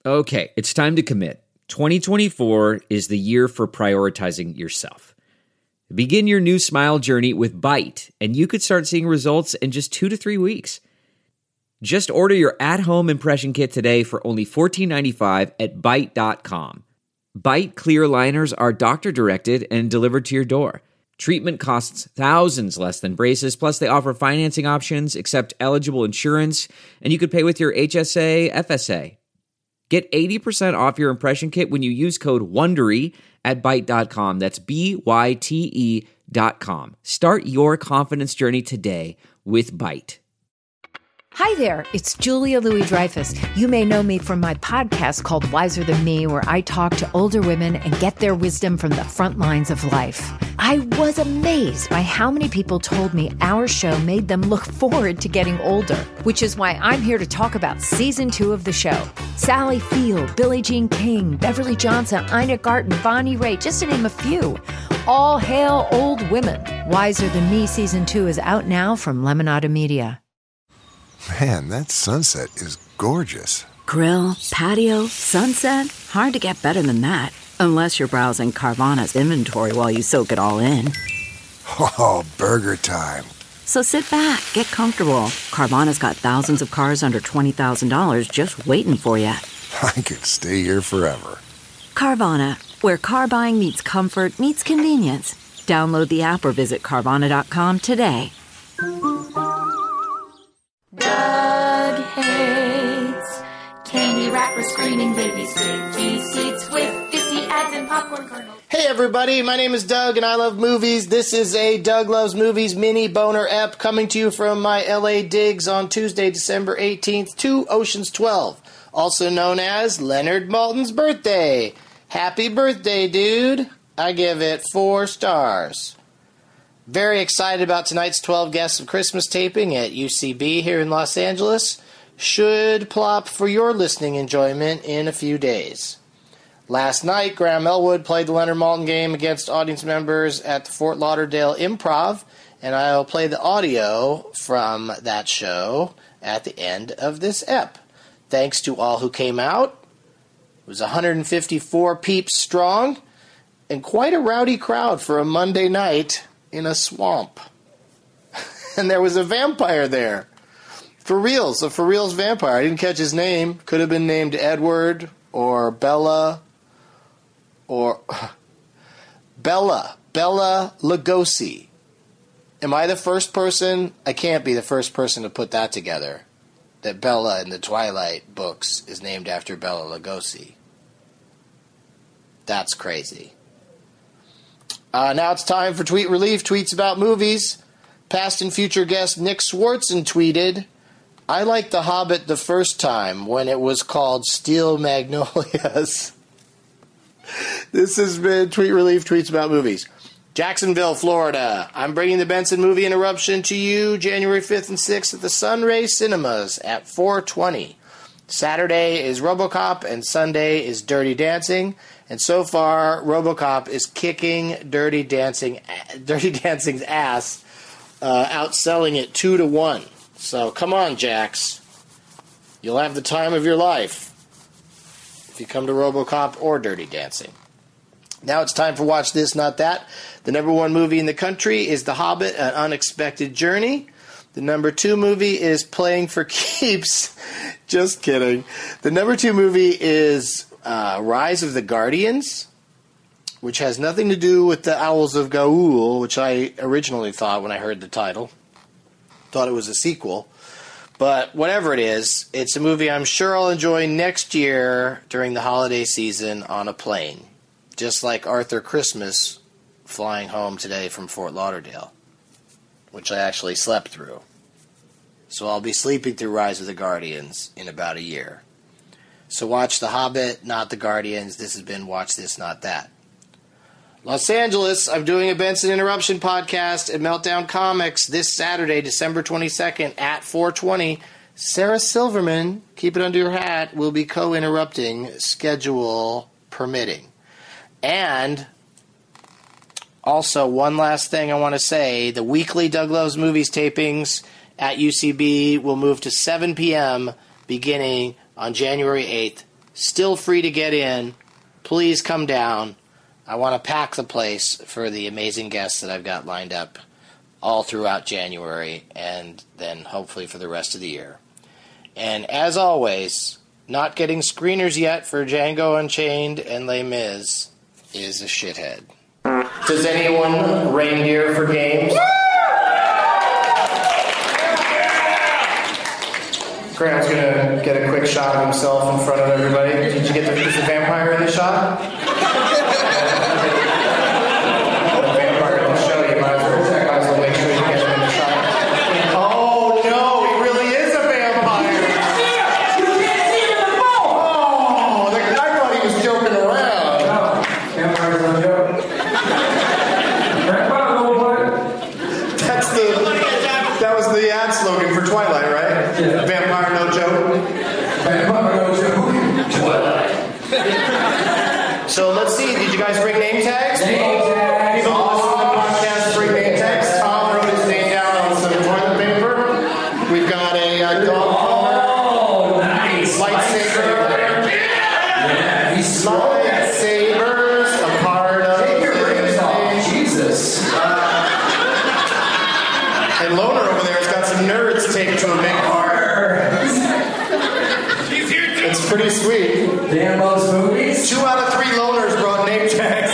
Okay, it's time to commit. 2024 is the year for prioritizing yourself. Begin your new smile journey with Byte, and you could start seeing results in just 2 to 3 weeks. Just order your at-home impression kit today for only $14.95 at Byte.com. Byte clear liners are doctor-directed and delivered to your door. Treatment costs thousands less than braces, plus they offer financing options, accept eligible insurance, and you could pay with your HSA, FSA. Get 80% off your impression kit when you use code WONDERY at Byte.com. That's BYTE.com. Start your confidence journey today with Byte. Hi there, it's Julia Louis-Dreyfus. You may know me from my podcast called Wiser Than Me, where I talk to older women and get their wisdom from the front lines of life. I was amazed by how many people told me our show made them look forward to getting older, which is why I'm here to talk about season 2 of the show. Sally Field, Billie Jean King, Beverly Johnson, Ina Garten, Bonnie Raitt, just to name a few. All hail old women. Wiser Than Me season 2 is out now from Lemonada Media. Man, that sunset is gorgeous. Grill, patio, sunset. Hard to get better than that. Unless you're browsing Carvana's inventory while you soak it all in. Oh, burger time. So sit back, get comfortable. Carvana's got thousands of cars under $20,000 just waiting for you. I could stay here forever. Carvana, where car buying meets comfort meets convenience. Download the app or visit Carvana.com today. Doug hates candy wrapper screaming babies, sticky seats with 50 ads and popcorn kernels. Hey everybody, my name is Doug and I love movies. This is a Doug Loves Movies mini boner ep coming to you from my LA digs on Tuesday, December 18th to Ocean's 12, also known as Leonard Maltin's birthday. Happy birthday, dude. I give it 4 stars. Very excited about tonight's 12 Guests of Christmas taping at UCB here in Los Angeles. Should plop for your listening enjoyment in a few days. Last night, Graham Elwood played the Leonard Maltin game against audience members at the Fort Lauderdale Improv, and I'll play the audio from that show at the end of this ep. Thanks to all who came out. It was 154 peeps strong, and quite a rowdy crowd for a Monday night in a swamp. And there was a vampire there. For reals, a for reals vampire. I didn't catch his name. Could have been named Edward or Bella or Bella Lugosi. Am I the first person? I can't be the first person to put that together. That Bella in the Twilight books is named after Bella Lugosi. That's crazy. Now it's time for Tweet Relief, tweets about movies. Past and future guest Nick Swartzen tweeted, I liked The Hobbit the first time when it was called Steel Magnolias. This has been Tweet Relief, tweets about movies. Jacksonville, Florida. I'm bringing the Benson Movie Interruption to you January 5th and 6th at the Sunray Cinemas at 4:20. Saturday is RoboCop and Sunday is Dirty Dancing. And so far, RoboCop is kicking Dirty Dancing's ass, outselling it 2-1. So come on, Jax. You'll have the time of your life if you come to RoboCop or Dirty Dancing. Now it's time for Watch This, Not That. The number 1 movie in the country is The Hobbit, An Unexpected Journey. The number 2 movie is Playing for Keeps. Just kidding. The number 2 movie is Rise of the Guardians, which has nothing to do with the Owls of Gaul, which I originally thought when I heard the title. Thought it was a sequel. But whatever it is, it's a movie I'm sure I'll enjoy next year during the holiday season on a plane. Just like Arthur Christmas flying home today from Fort Lauderdale, which I actually slept through. So I'll be sleeping through Rise of the Guardians in about a year. So watch The Hobbit, not The Guardians. This has been Watch This, Not That. Los Angeles, I'm doing a Benson Interruption podcast at Meltdown Comics this Saturday, December 22nd at 4:20. Sarah Silverman, keep it under your hat, will be co-interrupting, schedule permitting. And also, one last thing I want to say, the weekly Doug Loves Movies tapings at UCB will move to 7 p.m. beginning on January 8th, Still free to get in. Please come down. I want to pack the place for the amazing guests that I've got lined up all throughout January and then hopefully for the rest of the year. And as always, not getting screeners yet for Django Unchained and Les Mis is a shithead. Does anyone reindeer for games? Graham's gonna get a quick shot of himself in front of everybody. Did you get is the vampire in the shot? The vampire in the show, you might as well make sure you get him in the shot. Oh no, he really is a vampire! You can't see him in the phone! Oh, I thought he was joking around. No, vampires don't joke. That was the ad slogan for Twilight, right? Yeah. Vampire no joke. Vampire no joke. Twilight. So let's see. Did you guys bring name tags? Name tags. People listening to the podcast bring name tags. Tom wrote his name down on some toilet paper. We've got a dog collar. Oh, nice. Lightsaber. Yeah, he's strong. Lightsabers. A part of Take your rings off. Jesus. And Loner over there has got some nerds taped to a big part. It's pretty sweet. Damn those movies. 2 out of 3 loners brought name tags.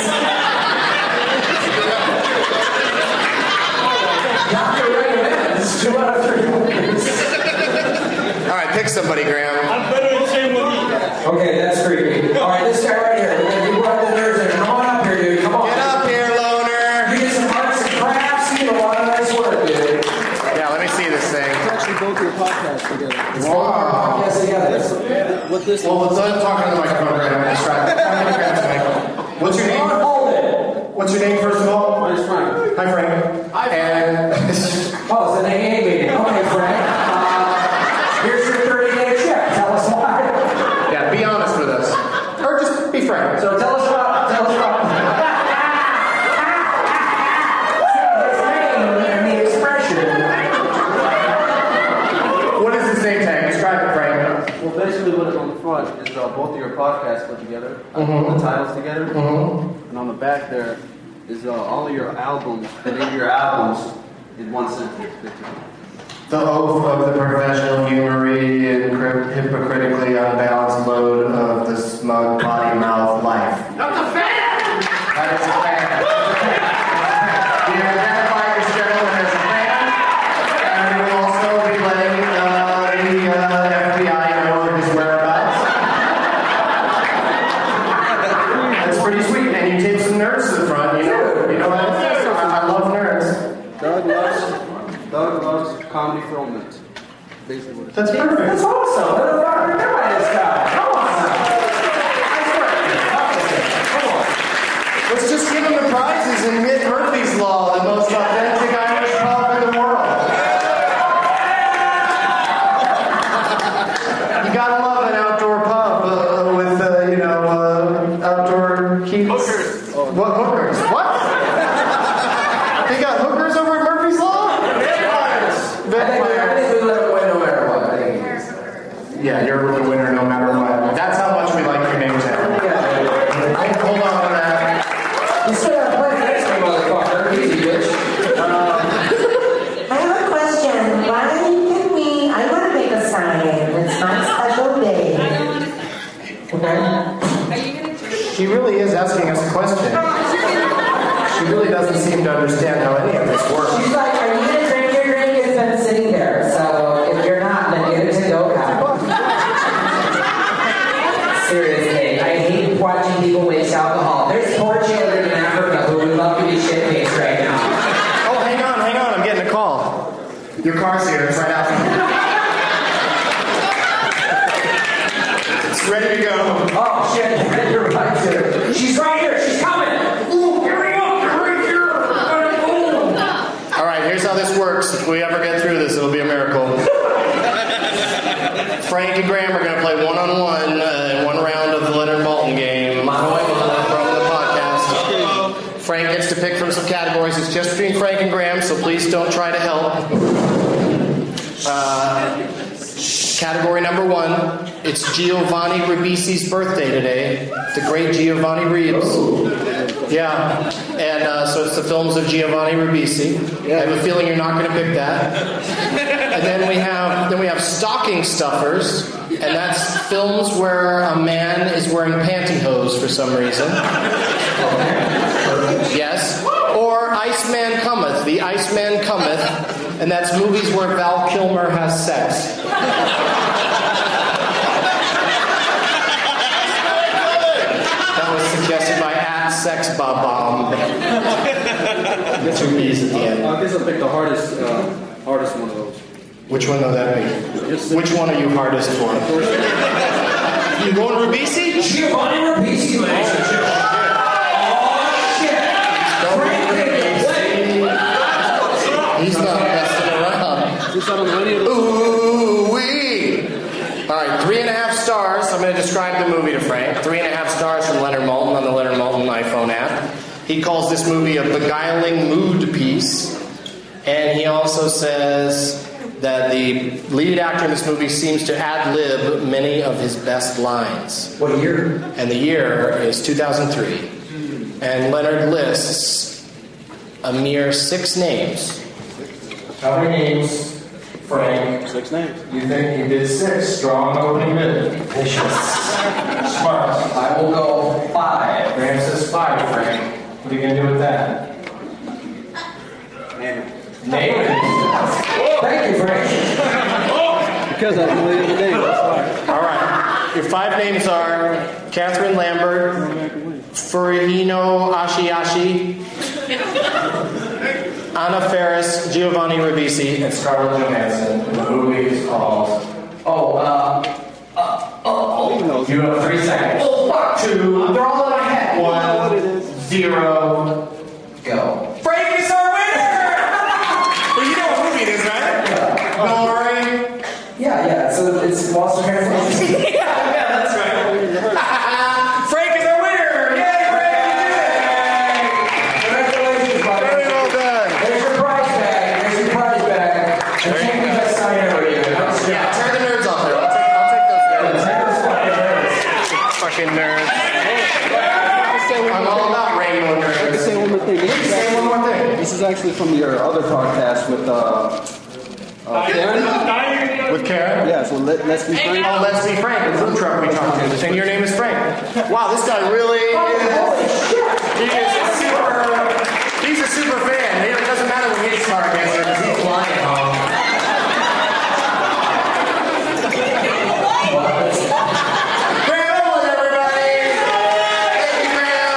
Dr. recommends 2 out of 3 movies. All right, pick somebody, Graham. I'm better than Shane with you. Okay, that's creepy. All right, this guy right here. We're gonna do one of the nerds in. Come on up here, dude. Come on. Get up here, Loner. You get some arts and crafts. You do a lot of nice work, dude. Yeah, let me see this thing. Actually, both your podcasts together. Wow. Yes, together. What this? Well, let's talk on the microphone, Graham. That's right. What's your name? Hold it. What's your name, first of all? My name's Frank. Hi, Frank. Hi, and Oh, it's an AA meeting. Okay, Frank. Here's your 30-day check. Tell us why. yeah, be honest with us, or just be frank. So tell us about. His name and the expression. What is this name tag? Describe it, Frank. Well, basically, what is on the front is both of your podcasts put together, the titles together, and on the back there is all of your albums, the name of your albums in one sentence. The oath of the professional humoury and hypocritically unbalanced load of the smug potty mouth life. That's a fan! That is a fan. Do you identify this gentleman as a fan? And we will also be letting the FBI know of his whereabouts. That's pretty sweet. And you take some nerds to the front, you know what? I love nerds. Doug loves comedy filmmates. Basically what it is. That's perfect. That's awesome. What the fuck are you doing, this guy? Come on now. Nice work. Come on. Let's just give him the prizes and hit Murphy's Law, the most authentic Irish pub in the world. You gotta love an outdoor pub with, outdoor keys. Hookers. What hookers? What? They got hookers over at Murphy's Law? I think we let it win no matter what. Yeah, you're the winner no matter what. That's how much we like your name tag. Hold on to that. You still gotta play next game, motherfucker. Easy, bitch. I have a question. Why can I want to make a sign. It's my special day. Okay. She really is asking us a question. She really doesn't seem to understand how any of this works. She's like, are you gonna drink your drink? It's been sitting there. So if you're not, then get it to go now. Seriously, I hate watching people waste alcohol. There's poor children in Africa who would love to be shit-faced right now. Oh, hang on. I'm getting a call. Your car's here. It's right out there. It's ready to go. Oh shit, you're right too. She's right here, she's coming! Ooh, here we go, you're right here! All right, here's how this works. If we ever get through this, it'll be a miracle. Frank and Graham are going to play one-on-one in one round of the Leonard Maltin game from the podcast. Frank gets to pick from some categories. It's just between Frank and Graham, so please don't try to help. Category number 1. It's Giovanni Ribisi's birthday today. The great Giovanni Ribisi. Yeah. And so it's the films of Giovanni Ribisi. I have a feeling you're not going to pick that. And then we have stocking stuffers, and that's films where a man is wearing pantyhose for some reason. Yes. Or Iceman Cometh, The Iceman Cometh, and that's movies where Val Kilmer has sex. That was suggested by @SexBaBomb. Two B's at the end. I guess I'll pick the hardest one of those. Which one would that be? Which one are you hardest for? You going Ribisi? Giovanni Ribisi, ladies and gentlemen. He's not messing around. Is that on the radio? Ooh-wee! All right, 3.5 stars. I'm going to describe the movie to Frank. 3.5 stars from Leonard Maltin on the Leonard Maltin iPhone app. He calls this movie a beguiling mood piece. And he also says that the lead actor in this movie seems to ad-lib many of his best lines. What year? And the year is 2003. And Leonard lists a mere 6 names. How many names, Frank? 6 names. You think he did 6? Strong opening bid. Smart. I will go 5. Graham says 5, Frank. What are you going to do with that? Name it. Name it. Thank you, Frank. Because I know the other name. That's why. All right. Your 5 names are Catherine Lambert, Furihino Ashiyashi, Anna Faris, Giovanni Ribisi, and Scarlett Johansson. And the movie is called... You have 3 seconds. 2. They're all in my head. 1, 0, go. Frank is our winner! Well, you know what movie it is, right? Yeah. Don't worry. Yeah. So it's Lost in Translation. Yeah, that's right. Frank is our winner! Yay, Frank! Congratulations, buddy. Very well done. There's your prize bag. And take the best sign ever, you. Yeah, turn the nerds off there. I'll take those nerds. Fucking nerds. I'm all about rainbow nerds. I can say one more thing. Say one more thing. This is actually from your other podcast with Karen. With Karen? Yeah, so Let's Be Frank. Oh, Let's Be Frank, the food truck we talked to. And your name is Frank. Wow, this guy really is. He's a super fan. It doesn't matter when he's talking because he's flying home. Graham Owen, everybody! Thank you, Graham.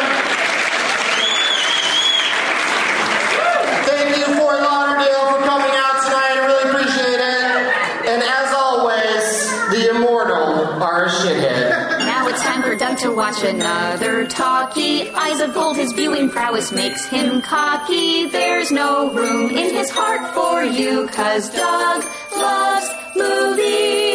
Thank you, Fort Lauderdale, for coming out tonight. I really appreciate it. And as always, the immortal are a shithead. Now it's time for Doug to watch another talkie. Eyes of gold, his viewing prowess makes him cocky. There's no room in his heart for you, 'cause Doug loves movies.